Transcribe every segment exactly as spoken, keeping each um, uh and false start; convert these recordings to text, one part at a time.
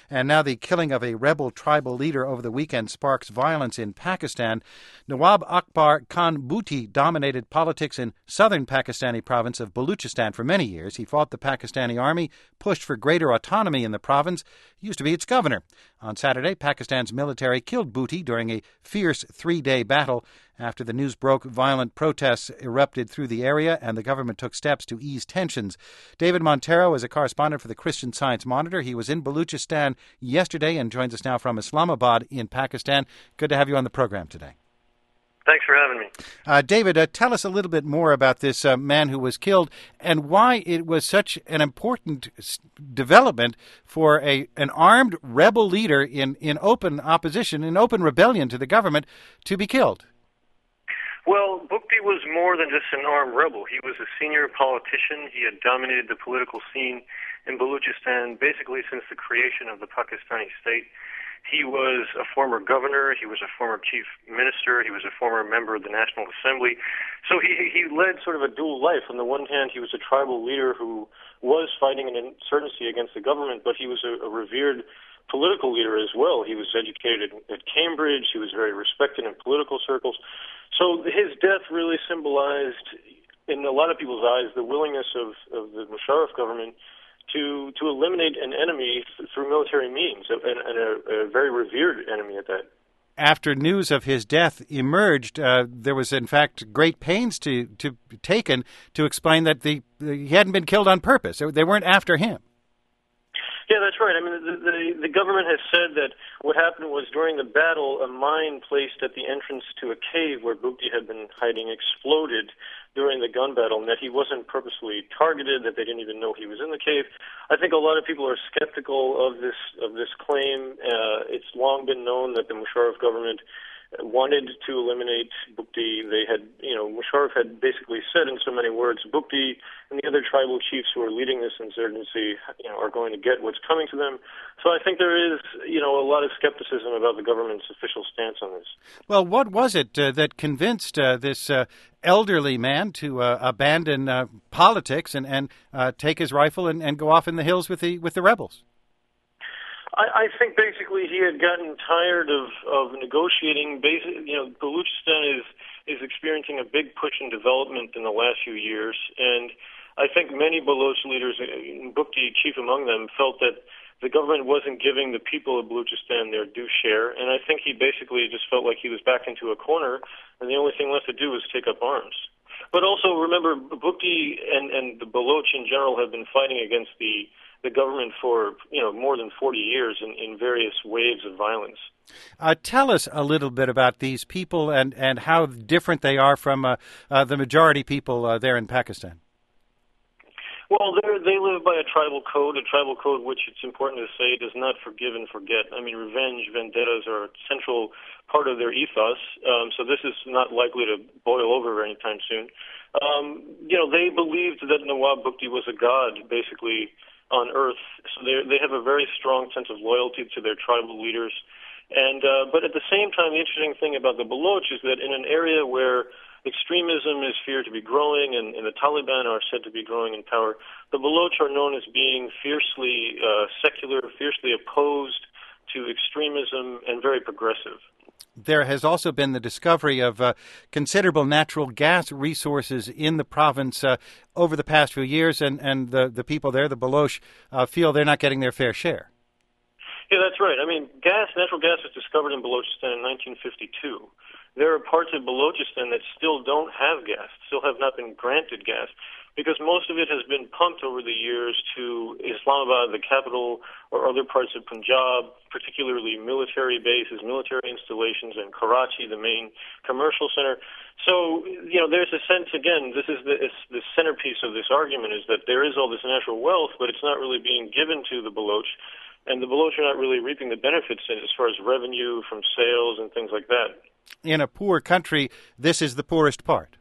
And now the killing of a rebel tribal leader over the weekend sparks violence in Pakistan. Nawab Akbar Khan Bhutto dominated politics in southern Pakistani province of Baluchistan for many years. He fought the Pakistani army, pushed for greater autonomy in the province. He used to be its governor. On Saturday, Pakistan's military killed Bhutto during a fierce three-day battle. After the news broke, violent protests erupted through the area, and the government took steps to ease tensions. David Montero is a correspondent for the Christian Science Monitor. He was in Baluchistan yesterday and joins us now from Islamabad in Pakistan. Good to have you on the program today. Thanks for having me. Uh, David, uh, tell us a little bit more about this uh, man who was killed and why it was such an important s- development for a an armed rebel leader in, in open opposition, in open rebellion to the government, to be killed. Well, Bhutto was more than just an armed rebel. He was a senior politician. He had dominated the political scene in Baluchistan basically since the creation of the Pakistani state. He was a former governor. He was a former chief minister. He was a former member of the National Assembly. So he he led sort of a dual life. On the one hand, he was a tribal leader who was fighting an insurgency against the government, but he was a, a revered political leader as well. He was educated at Cambridge. He was very respected in political circles. So his death really symbolized, in a lot of people's eyes, the willingness of, of the Musharraf government to to eliminate an enemy through military means, and, and a, a very revered enemy at that. After news of his death emerged, uh, there was, in fact, great pains to, to be taken to explain that the, the he hadn't been killed on purpose. They weren't after him. Yeah, that's right. I mean, the, the, the government has said that what happened was during the battle, a mine placed at the entrance to a cave where Bhutto had been hiding exploded during the gun battle, and that he wasn't purposely targeted, that they didn't even know he was in the cave. I think a lot of people are skeptical of this of this claim. Uh, it's long been known that the Musharraf government wanted to eliminate Bhutto. They had, you know, Musharraf had basically said in so many words, Bhutto and the other tribal chiefs who are leading this insurgency, you know, are going to get what's coming to them. So I think there is, you know, a lot of skepticism about the government's official stance on this. Well, what was it uh, that convinced uh, this uh, elderly man to uh, abandon uh, politics and, and uh, take his rifle and, and go off in the hills with the with the rebels? I, I think basically he had gotten tired of, of negotiating. Basic, you know, Baluchistan is is experiencing a big push in development in the last few years, and I think many Baloch leaders, Bhutto chief among them, felt that the government wasn't giving the people of Baluchistan their due share, and I think he basically just felt like he was backed into a corner, and the only thing left to do was take up arms. But also remember, Bhutto and, and the Baloch in general have been fighting against the the government for, you know, more than forty years in, in various waves of violence. Uh, tell us a little bit about these people and, and how different they are from uh, uh, the majority people uh, there in Pakistan. Well, they live by a tribal code, a tribal code which, it's important to say, does not forgive and forget. I mean, revenge, vendettas are a central part of their ethos, um, so this is not likely to boil over anytime soon. Um, you know, they believed that Nawab Bhutto was a god, basically, on earth, so they they have a very strong sense of loyalty to their tribal leaders. And uh, but at the same time, the interesting thing about the Baloch is that in an area where extremism is feared to be growing and, and the Taliban are said to be growing in power, the Baloch are known as being fiercely uh, secular, fiercely opposed to extremism, and very progressive. There has also been the discovery of uh, considerable natural gas resources in the province uh, over the past few years, and, and the, the people there, the Baloch, uh, feel they're not getting their fair share. Yeah, that's right. I mean, gas, natural gas was discovered in Balochistan in nineteen fifty-two. There are parts of Balochistan that still don't have gas, still have not been granted gas, because most of it has been pumped over the years to Islamabad, the capital, or other parts of Punjab, particularly military bases, military installations, and Karachi, the main commercial center. So, you know, there's a sense, again, this is the, it's the centerpiece of this argument, is that there is all this natural wealth, but it's not really being given to the Baloch, and the Baloch are not really reaping the benefits as far as revenue from sales and things like that. In a poor country, this is the poorest part.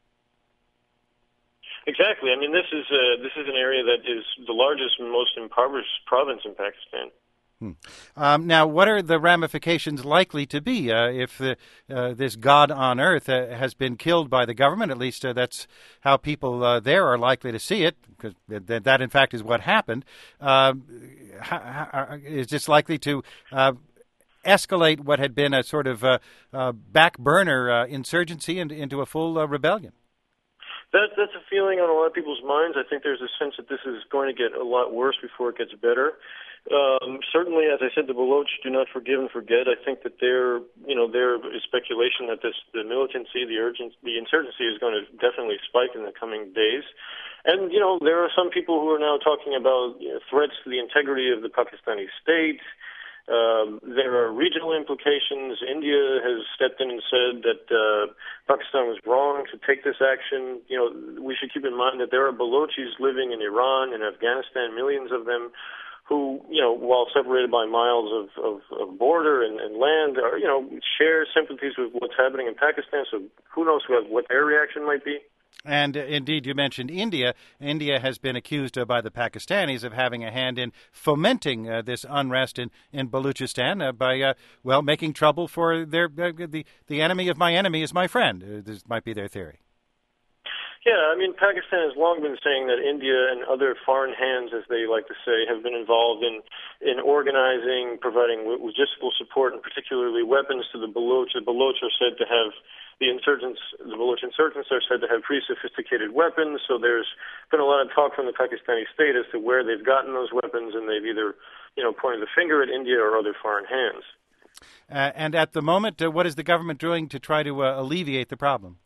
Exactly. I mean, this is uh, this is an area that is the largest and most impoverished province in Pakistan. Hmm. Um, now, what are the ramifications likely to be uh, if the, uh, this God on earth uh, has been killed by the government? At least uh, that's how people uh, there are likely to see it, because th- that, in fact, is what happened. Uh, how, how, is this likely to uh, escalate what had been a sort of uh, uh, back burner uh, insurgency into, into a full uh, rebellion? That, that's a feeling on a lot of people's minds. I think there's a sense that this is going to get a lot worse before it gets better. Um, certainly, as I said, the Baloch do not forgive and forget. I think that there, you know, there is speculation that this, the militancy, the urgent, the insurgency is going to definitely spike in the coming days. And, you know, there are some people who are now talking about you know, threats to the integrity of the Pakistani state. Um, there are regional implications. India has stepped in and said that uh, Pakistan was wrong to take this action. You know, we should keep in mind that there are Balochis living in Iran and Afghanistan, millions of them, who, you know, while separated by miles of, of, of border and, and land, are, you know, share sympathies with what's happening in Pakistan. So who knows what, what their reaction might be. And uh, indeed, you mentioned India. India has been accused uh, by the Pakistanis of having a hand in fomenting uh, this unrest in, in Baluchistan uh, by, uh, well, making trouble for their uh, the, the enemy of my enemy is my friend. Uh, this might be their theory. Yeah, I mean, Pakistan has long been saying that India and other foreign hands, as they like to say, have been involved in, in organizing, providing logistical support, and particularly weapons to the Baloch. The Baloch are said to have, the insurgents, the Baloch insurgents are said to have pretty sophisticated weapons, so there's been a lot of talk from the Pakistani state as to where they've gotten those weapons, and they've either, you know, pointed the finger at India or other foreign hands. Uh, and at the moment, uh, what is the government doing to try to uh, alleviate the problem?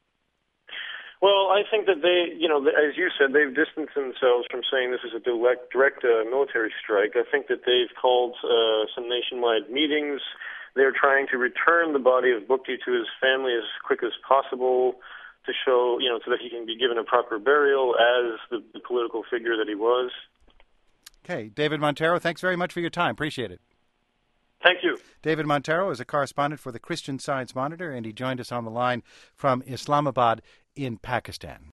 Well, I think that they, you know, as you said, they've distanced themselves from saying this is a direct, direct uh, military strike. I think that they've called uh, some nationwide meetings. They're trying to return the body of Bukti to his family as quick as possible to show, you know, so that he can be given a proper burial as the, the political figure that he was. Okay. David Montero, thanks very much for your time. Appreciate it. Thank you. David Montero is a correspondent for the Christian Science Monitor, and he joined us on the line from Islamabad in Pakistan.